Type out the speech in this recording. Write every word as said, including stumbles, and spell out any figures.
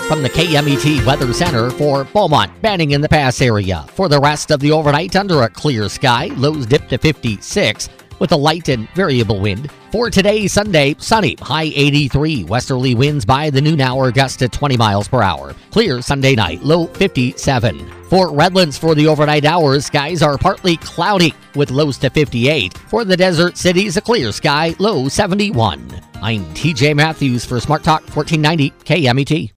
from the K M E T Weather Center for Beaumont, Banning in the Pass area. For the rest of the overnight, under a clear sky, lows dip to fifty-six with a light and variable wind. For today, Sunday, sunny, high eighty-three. Westerly winds by the noon hour gust to twenty miles per hour. Clear Sunday night, low fifty-seven. For Redlands for the overnight hours, skies are partly cloudy with lows to fifty-eight. For the desert cities, a clear sky, low seventy-one. I'm T J Matthews for Smart Talk fourteen ninety K M E T.